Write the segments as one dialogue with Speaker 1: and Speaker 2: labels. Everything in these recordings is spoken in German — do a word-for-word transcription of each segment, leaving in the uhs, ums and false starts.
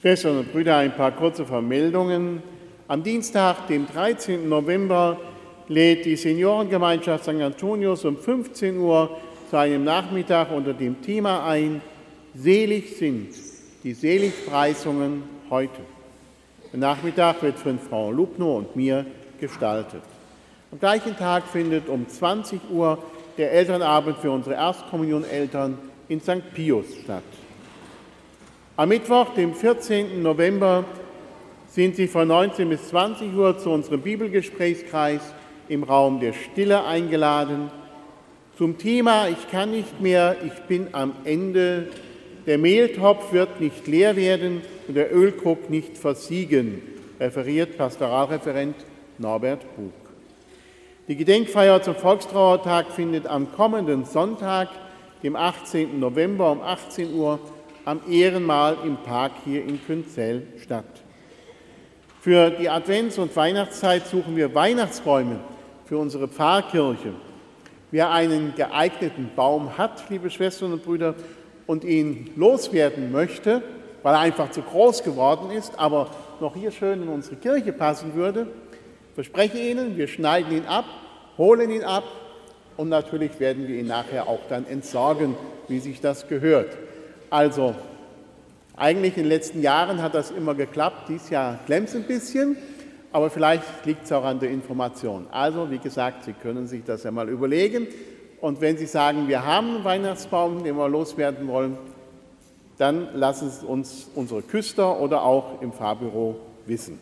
Speaker 1: Schwestern und Brüder, ein paar kurze Vermeldungen. Am Dienstag, dem dreizehnten November, lädt die Seniorengemeinschaft Sankt Antonius um fünfzehn Uhr zu einem Nachmittag unter dem Thema ein: Selig sind die Seligpreisungen heute. Der Nachmittag wird von Frau Lubnow und mir gestaltet. Am gleichen Tag findet um zwanzig Uhr der Elternabend für unsere Erstkommunioneltern in Sankt Pius statt. Am Mittwoch, dem vierzehnten November, sind Sie von neunzehn bis zwanzig Uhr zu unserem Bibelgesprächskreis im Raum der Stille eingeladen. Zum Thema Ich kann nicht mehr, ich bin am Ende. Der Mehltopf wird nicht leer werden und der Ölkrug nicht versiegen, referiert Pastoralreferent Norbert Bug. Die Gedenkfeier zum Volkstrauertag findet am kommenden Sonntag, dem achtzehnten November um achtzehn Uhr, am Ehrenmal im Park hier in Künzell statt. Für die Advents- und Weihnachtszeit suchen wir Weihnachtsbäume für unsere Pfarrkirche. Wer einen geeigneten Baum hat, liebe Schwestern und Brüder, und ihn loswerden möchte, weil er einfach zu groß geworden ist, aber noch hier schön in unsere Kirche passen würde, verspreche Ihnen, wir schneiden ihn ab, holen ihn ab und natürlich werden wir ihn nachher auch dann entsorgen, wie sich das gehört. Also, eigentlich in den letzten Jahren hat das immer geklappt, dieses Jahr klemmt es ein bisschen, aber vielleicht liegt es auch an der Information. Also, wie gesagt, Sie können sich das ja mal überlegen. Und wenn Sie sagen, wir haben einen Weihnachtsbaum, den wir loswerden wollen, dann lassen Sie uns unsere Küster oder auch im Pfarrbüro wissen.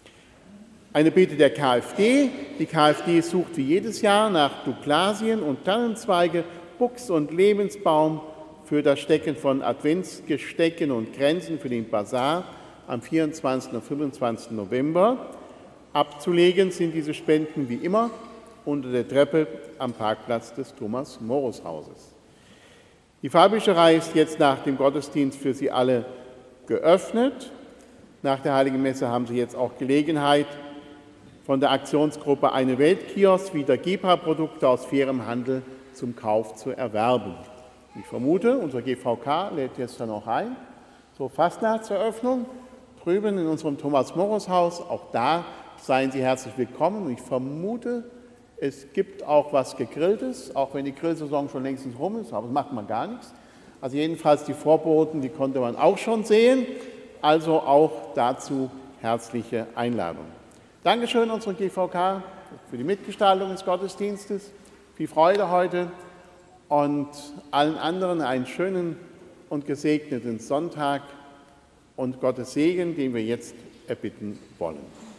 Speaker 1: Eine Bitte der KfD. Die KfD sucht wie jedes Jahr nach Douglasien und Tannenzweige, Buchs- und Lebensbaum für das Stecken von Adventsgestecken und Kränzen für den Basar am vierundzwanzigsten und fünfundzwanzigsten November. Abzulegen sind diese Spenden wie immer unter der Treppe am Parkplatz des Thomas-Morus-Hauses. Die Pfarrbücherei ist jetzt nach dem Gottesdienst für Sie alle geöffnet. Nach der Heiligen Messe haben Sie jetzt auch Gelegenheit, von der Aktionsgruppe Eine Welt-Kiosk wieder Gepa-Produkte aus fairem Handel zum Kauf zu erwerben. Ich vermute, unser G V K lädt jetzt dann auch ein zur Fastnachtseröffnung drüben in unserem Thomas-Morus-Haus. Auch da seien Sie herzlich willkommen. Und ich vermute, es gibt auch was Gegrilltes, auch wenn die Grillsaison schon längstens rum ist, aber das macht man gar nichts. Also jedenfalls die Vorboten, die konnte man auch schon sehen. Also auch dazu herzliche Einladung. Dankeschön unserem G V K für die Mitgestaltung des Gottesdienstes. Viel Freude heute. Und allen anderen einen schönen und gesegneten Sonntag und Gottes Segen, den wir jetzt erbitten wollen.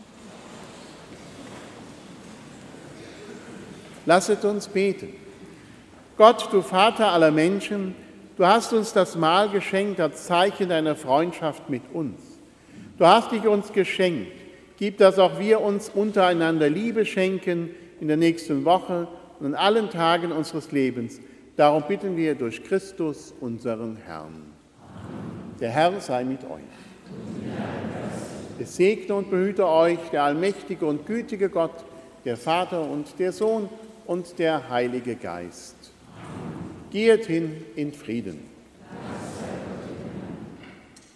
Speaker 1: Lasset uns beten. Gott, du Vater aller Menschen, du hast uns das Mahl geschenkt als Zeichen deiner Freundschaft mit uns. Du hast dich uns geschenkt. Gib, dass auch wir uns untereinander Liebe schenken in der nächsten Woche und an allen Tagen unseres Lebens. Darum bitten wir durch Christus, unseren Herrn. Der Herr sei mit euch. Es segne und behüte euch der allmächtige und gütige Gott, der Vater und der Sohn und der Heilige Geist. Geht hin in Frieden.